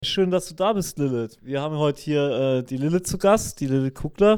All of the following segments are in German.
Schön, dass du da bist, Lilith. Wir haben heute hier die Lilith zu Gast, die Lilith Kugler,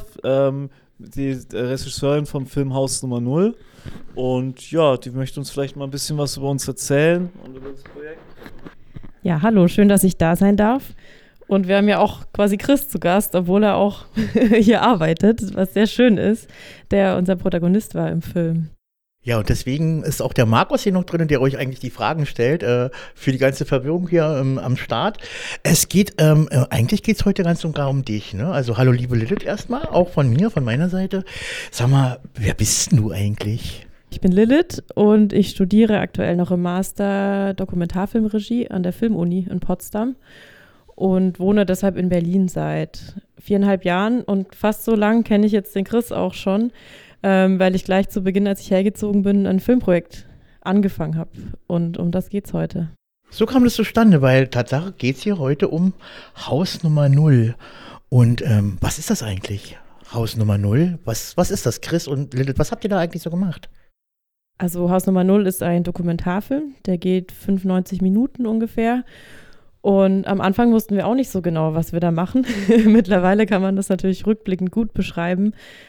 die Regisseurin vom Film Haus Nummer Null. Und ja, die möchte uns vielleicht mal ein bisschen was über uns erzählen und über das Projekt. Ja, hallo, schön, dass ich da sein darf. Und wir haben ja auch quasi Chris zu Gast, obwohl er auch hier arbeitet, was sehr schön ist, der unser Protagonist war im Film. Ja, und deswegen ist auch der Markus hier noch drin, der euch eigentlich die Fragen stellt, für die ganze Verwirrung hier am Start. Es geht, eigentlich geht es heute ganz und gar um dich, ne? Also hallo liebe Lilith erstmal, auch von mir, von meiner Seite. Sag mal, wer bist denn du eigentlich? Ich bin Lilith und ich studiere aktuell noch im Master Dokumentarfilmregie an der Filmuni in Potsdam und wohne deshalb in Berlin seit 4,5 Jahren und fast so lang kenne ich jetzt den Chris auch schon, weil ich gleich zu Beginn, als ich hergezogen bin, ein Filmprojekt angefangen habe. Und um das geht's heute. So kam das zustande, weil Tatsache geht es hier heute um Haus Nummer Null. Und was ist das eigentlich? Haus Nummer Null? Was ist das, Chris und Lilith? Was habt ihr da eigentlich so gemacht? Also Haus Nummer Null ist ein Dokumentarfilm, der geht 95 Minuten ungefähr. Und am Anfang wussten wir auch nicht so genau, was wir da machen. Mittlerweile kann man das natürlich rückblickend gut beschreiben.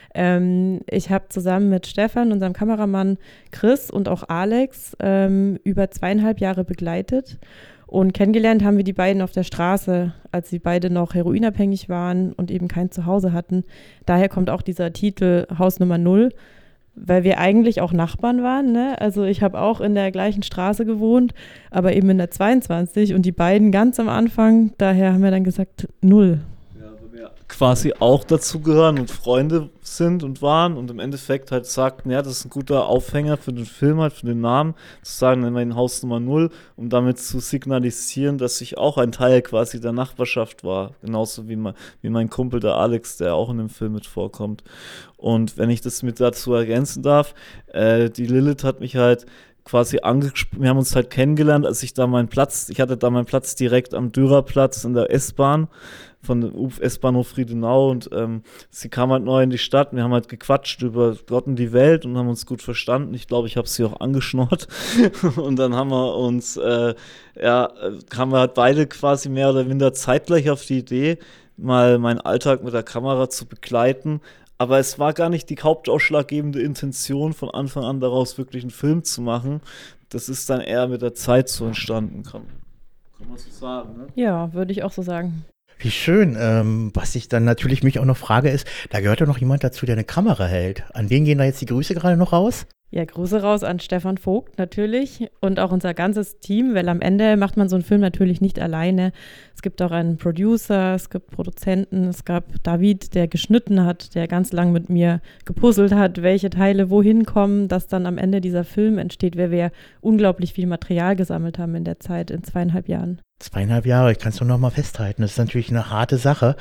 Ich habe zusammen mit Stefan, unserem Kameramann, Chris und auch Alex über 2,5 Jahre begleitet. Und kennengelernt haben wir die beiden auf der Straße, als sie beide noch heroinabhängig waren und eben kein Zuhause hatten. Daher kommt auch dieser Titel Haus Nummer Null, weil wir eigentlich auch Nachbarn waren, ne? Also ich habe auch in der gleichen Straße gewohnt, aber eben in der 22 und die beiden ganz am Anfang, daher haben wir dann gesagt Null. Ja, weil wir quasi auch dazugehören und Freunde sind und waren und im Endeffekt halt sagten, ja, das ist ein guter Aufhänger für den Film, halt für den Namen, zu sagen, nennen wir ihn Haus Nummer Null, um damit zu signalisieren, dass ich auch ein Teil quasi der Nachbarschaft war, genauso wie mein Kumpel, der Alex, der auch in dem Film mit vorkommt. Und wenn ich das mit dazu ergänzen darf, die Lilith hat mich halt quasi angesprochen, wir haben uns halt kennengelernt, als ich hatte da meinen Platz direkt am Dürerplatz in der S-Bahn von dem S-Bahnhof Friedenau und sie kam halt neu in die Stadt, wir haben halt gequatscht über Gott und die Welt und haben uns gut verstanden. Ich glaube, ich habe sie auch angeschnurrt und dann haben wir uns, kamen wir halt beide quasi mehr oder minder zeitgleich auf die Idee, mal meinen Alltag mit der Kamera zu begleiten. Aber es war gar nicht die hauptausschlaggebende Intention, von Anfang an daraus wirklich einen Film zu machen. Das ist dann eher mit der Zeit so entstanden, kann man so sagen, ne? Ja, würde ich auch so sagen. Wie schön. Was ich dann natürlich mich auch noch frage ist, da gehört ja noch jemand dazu, der eine Kamera hält. An wen gehen da jetzt die Grüße gerade noch raus? Ja, Grüße raus an Stefan Vogt natürlich und auch unser ganzes Team, weil am Ende macht man so einen Film natürlich nicht alleine. Es gibt auch einen Producer, es gibt Produzenten, es gab David, der geschnitten hat, der ganz lang mit mir gepuzzelt hat, welche Teile wohin kommen, dass dann am Ende dieser Film entsteht, weil wir ja unglaublich viel Material gesammelt haben in der Zeit, in 2,5 Jahren. 2,5 Jahre, ich kann es nur noch mal festhalten. Das ist natürlich eine harte Sache.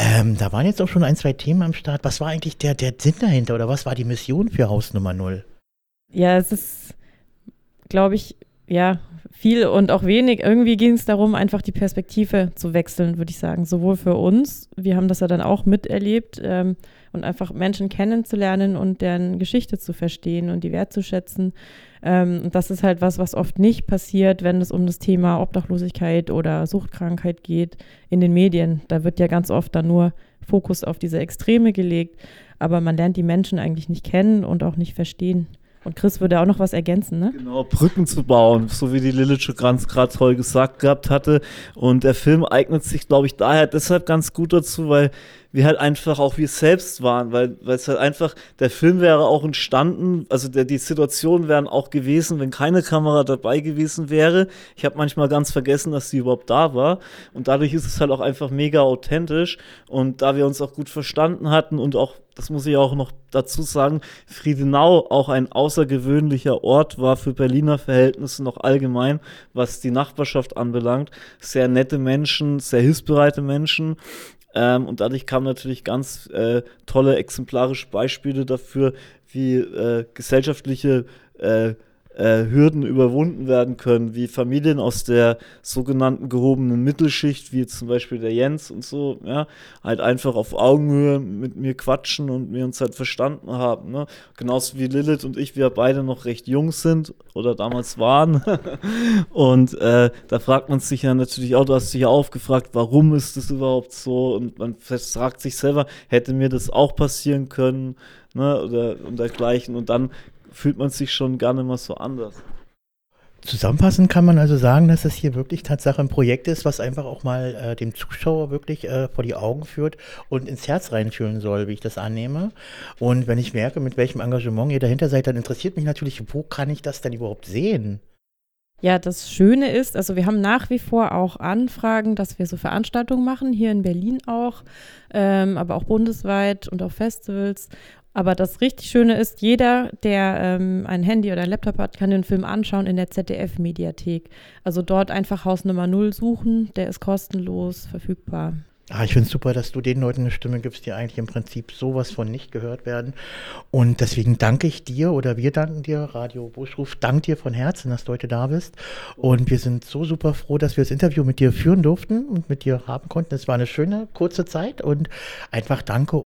Da waren jetzt auch schon 1, 2 Themen am Start. Was war eigentlich der Sinn dahinter oder was war die Mission für Haus Nummer Null? Ja, es ist, glaube ich, ja, viel und auch wenig. Irgendwie ging es darum, einfach die Perspektive zu wechseln, würde ich sagen. Sowohl für uns, wir haben das ja dann auch miterlebt, und einfach Menschen kennenzulernen und deren Geschichte zu verstehen und die wertzuschätzen. Und das ist halt was oft nicht passiert, wenn es um das Thema Obdachlosigkeit oder Suchtkrankheit geht in den Medien. Da wird ja ganz oft dann nur Fokus auf diese Extreme gelegt, aber man lernt die Menschen eigentlich nicht kennen und auch nicht verstehen. Und Chris würde auch noch was ergänzen, ne? Genau, Brücken zu bauen, so wie die Lilith schon gerade toll gesagt gehabt hatte. Und der Film eignet sich, glaube ich, daher deshalb ganz gut dazu, weil wir halt einfach auch wir selbst waren, weil es halt einfach, der Film wäre auch entstanden, also die Situationen wären auch gewesen, wenn keine Kamera dabei gewesen wäre. Ich habe manchmal ganz vergessen, dass sie überhaupt da war und dadurch ist es halt auch einfach mega authentisch und da wir uns auch gut verstanden hatten und auch, das muss ich auch noch dazu sagen, Friedenau auch ein außergewöhnlicher Ort war für Berliner Verhältnisse noch allgemein, was die Nachbarschaft anbelangt. Sehr nette Menschen, sehr hilfsbereite Menschen. Und dadurch kamen natürlich ganz tolle exemplarische Beispiele dafür, wie gesellschaftliche Hürden überwunden werden können, wie Familien aus der sogenannten gehobenen Mittelschicht, wie zum Beispiel der Jens und so, ja, halt einfach auf Augenhöhe mit mir quatschen und wir uns halt verstanden haben, ne? Genauso wie Lilith und ich, wir beide noch recht jung sind oder damals waren. Und da fragt man sich ja natürlich auch, du hast dich ja auch gefragt, warum ist das überhaupt so? Und man fragt sich selber, hätte mir das auch passieren können, ne? Oder und dergleichen. Und dann fühlt man sich schon gar nicht mehr so anders. Zusammenfassend kann man also sagen, dass es hier wirklich Tatsache ein Projekt ist, was einfach auch mal dem Zuschauer wirklich vor die Augen führt und ins Herz reinfühlen soll, wie ich das annehme. Und wenn ich merke, mit welchem Engagement ihr dahinter seid, dann interessiert mich natürlich, wo kann ich das denn überhaupt sehen? Ja, das Schöne ist, also wir haben nach wie vor auch Anfragen, dass wir so Veranstaltungen machen, hier in Berlin auch, aber auch bundesweit und auf Festivals. Aber das richtig Schöne ist, jeder, der ein Handy oder ein Laptop hat, kann den Film anschauen in der ZDF-Mediathek. Also dort einfach Haus Nummer 0 suchen, der ist kostenlos verfügbar. Ich finde es super, dass du den Leuten eine Stimme gibst, die eigentlich im Prinzip sowas von nicht gehört werden. Und deswegen danke ich dir oder wir danken dir, Radio Buschruf, danke dir von Herzen, dass du heute da bist. Und wir sind so super froh, dass wir das Interview mit dir führen durften und mit dir haben konnten. Es war eine schöne, kurze Zeit und einfach danke